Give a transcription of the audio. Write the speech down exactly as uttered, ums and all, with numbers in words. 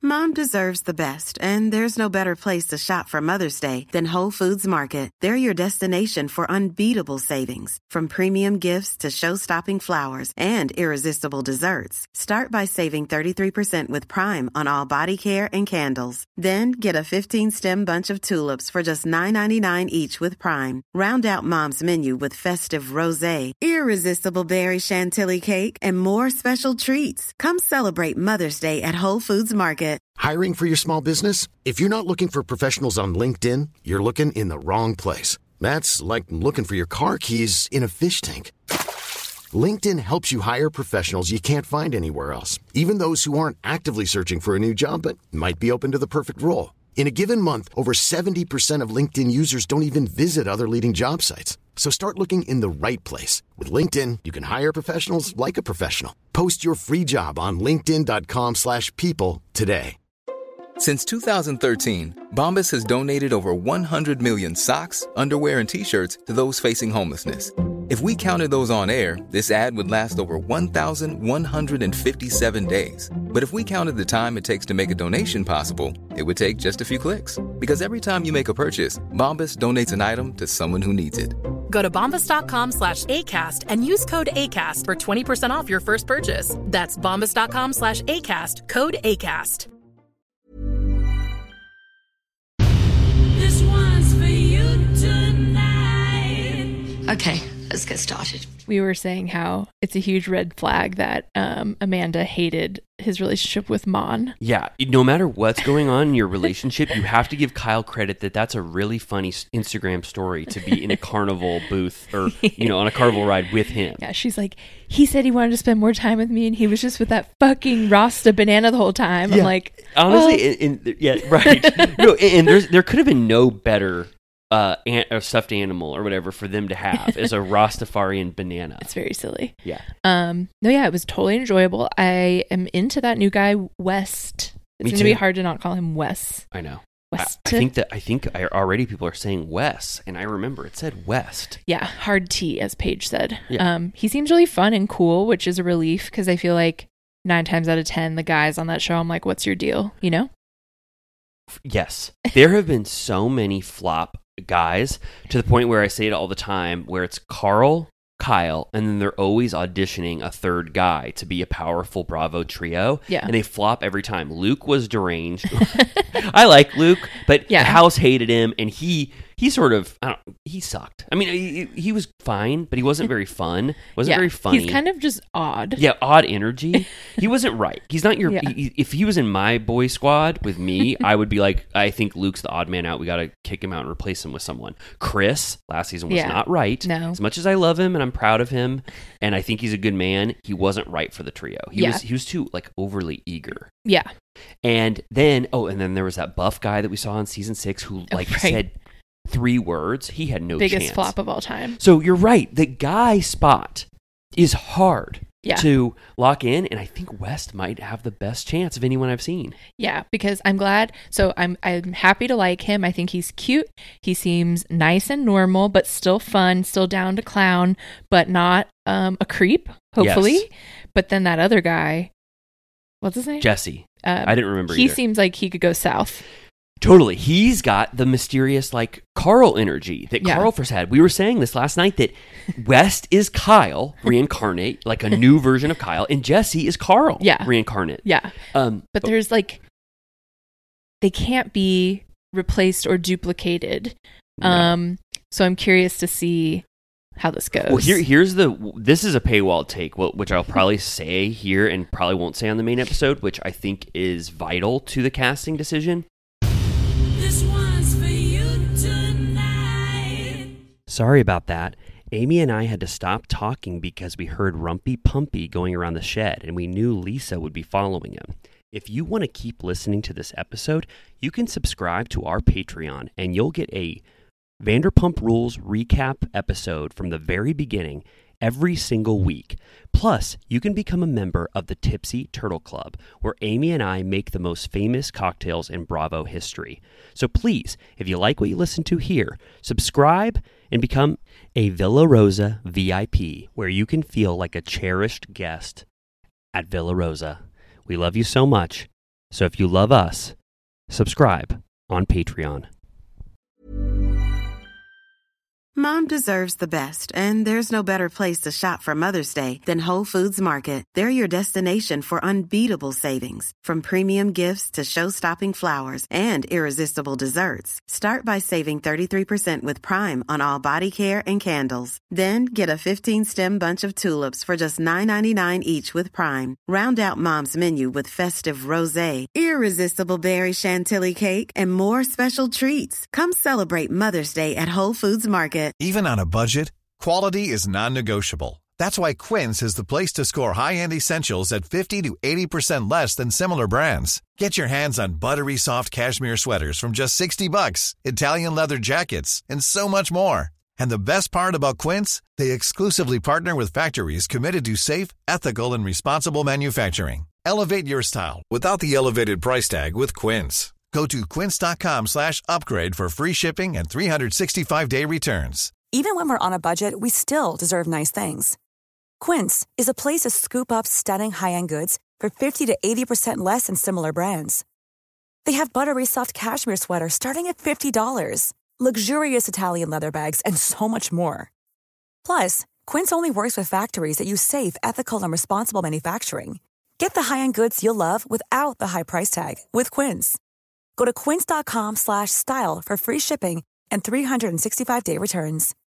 Mom deserves the best, and there's no better place to shop for Mother's Day than Whole Foods Market. They're your destination for unbeatable savings, from premium gifts to show-stopping flowers and irresistible desserts. Start by saving thirty-three percent with Prime on all body care and candles. Then get a fifteen-stem bunch of tulips for just nine ninety-nine each with Prime. Round out Mom's menu with festive rosé, irresistible berry chantilly cake, and more special treats. Come celebrate Mother's Day at Whole Foods Market. Hiring for your small business? If you're not looking for professionals on LinkedIn, you're looking in the wrong place. That's like looking for your car keys in a fish tank. LinkedIn helps you hire professionals you can't find anywhere else, even those who aren't actively searching for a new job but might be open to the perfect role. In a given month, over seventy percent of LinkedIn users don't even visit other leading job sites. So start looking in the right place. With LinkedIn, you can hire professionals like a professional. Post your free job on linkedin dot com slash people today. Since two thousand thirteen, Bombas has donated over one hundred million socks, underwear, and T-shirts to those facing homelessness. If we counted those on air, this ad would last over one thousand one hundred fifty-seven days. But if we counted the time it takes to make a donation possible, it would take just a few clicks. Because every time you make a purchase, Bombas donates an item to someone who needs it. Go to bombas.com slash ACAST and use code ACAST for twenty percent off your first purchase. That's bombas.com slash ACAST, code ACAST. This one's for you tonight. Okay, let's get started. We were saying how it's a huge red flag that um, Amanda hated his relationship with Mon. Yeah, no matter what's going on in your relationship, you have to give Kyle credit that that's a really funny Instagram story to be in a carnival booth or, you know, on a carnival ride with him. Yeah, she's like, he said he wanted to spend more time with me and he was just with that fucking Rasta banana the whole time. Yeah. I'm like, honestly, oh. and, and, yeah, right. No, and there's there could have been no better uh, an, a stuffed animal or whatever for them to have as a Rastafarian banana. It's very silly. Yeah. Um. No, yeah, it was totally enjoyable. I am into that new guy, West. It's going to be hard to not call him Wes. I know. West. I, I think that I think I, already people are saying Wes, and I remember it said West. Yeah, hard T, as Paige said. Yeah. Um. He seems really fun and cool, which is a relief because I feel like nine times out of ten, the guys on that show, I'm like, what's your deal? You know? Yes. There have been so many flop guys to the point where I say it all the time, where it's Carl, Kyle, and then they're always auditioning a third guy to be a powerful Bravo trio. Yeah. And they flop every time. Luke was deranged. I like Luke, but Yeah. the house hated him, and he he sort of, I don't, he sucked. I mean, he, he was fine, but he wasn't very fun. Wasn't yeah, very funny. He's kind of just odd. Yeah, odd energy. He wasn't right. He's not your. Yeah. He, if he was in my boy squad with me, I would be like, I think Luke's the odd man out. We got to kick him out and replace him with someone. Chris last season was Yeah. not right. No. As much as I love him and I'm proud of him, and I think he's a good man, he wasn't right for the trio. He Yeah. was. He was too like overly eager. Yeah. And then, oh, and then there was that buff guy that we saw in season six who like Oh, right. said three words. He had no Biggest chance. flop of all time. So you're right. The guy spot is hard Yeah. to lock in, and I think West might have the best chance of anyone I've seen. Yeah, because I'm glad. So I'm I'm happy to like him. I think he's cute. He seems nice and normal, but still fun, still down to clown, but not um, a creep, hopefully. Yes. But then that other guy, what's his name? Jesse. Um, I didn't remember He either. seems like he could go south. Totally. He's got the mysterious, like, Carl energy that Yeah. Carl first had. We were saying this last night that West is Kyle reincarnate, like a new version of Kyle, and Jesse is Carl Yeah. reincarnate. Yeah. Um, But there's like, they can't be replaced or duplicated. No. Um. So I'm curious to see how this goes. Well, here, here's the. This is a paywall take, wh- which I'll probably say here and probably won't say on the main episode, which I think is vital to the casting decision. This one's for you tonight. Sorry about that. Amy and I had to stop talking because we heard Rumpy Pumpy going around the shed, and we knew Lisa would be following him. If you want to keep listening to this episode, you can subscribe to our Patreon, and you'll get a Vanderpump Rules recap episode from the very beginning every single week. Plus, you can become a member of the Tipsy Turtle Club, where Amy and I make the most famous cocktails in Bravo history. So please, if you like what you listen to here, subscribe and become a Villa Rosa V I P, where you can feel like a cherished guest at Villa Rosa. We love you so much, So if you love us, subscribe on Patreon. Mom deserves the best, and there's no better place to shop for Mother's Day than Whole Foods Market. They're your destination for unbeatable savings, from premium gifts to show-stopping flowers and irresistible desserts. Start by saving thirty-three percent with Prime on all body care and candles. Then get a fifteen-stem bunch of tulips for just nine ninety-nine each with Prime. Round out Mom's menu with festive rosé, irresistible berry chantilly cake, and more special treats. Come celebrate Mother's Day at Whole Foods Market. Even on a budget, quality is non-negotiable. That's why Quince is the place to score high-end essentials at fifty to eighty percent less than similar brands. Get your hands on buttery soft cashmere sweaters from just sixty bucks, Italian leather jackets, and so much more. And the best part about Quince, they exclusively partner with factories committed to safe, ethical, and responsible manufacturing. Elevate your style without the elevated price tag with Quince. Go to quince.com slash upgrade for free shipping and three sixty-five day returns. Even when we're on a budget, we still deserve nice things. Quince is a place to scoop up stunning high-end goods for fifty to eighty percent less than similar brands. They have buttery soft cashmere sweaters starting at fifty dollars, luxurious Italian leather bags, and so much more. Plus, Quince only works with factories that use safe, ethical, and responsible manufacturing. Get the high-end goods you'll love without the high price tag with Quince. Go to quince.com slash style for free shipping and three sixty-five day returns.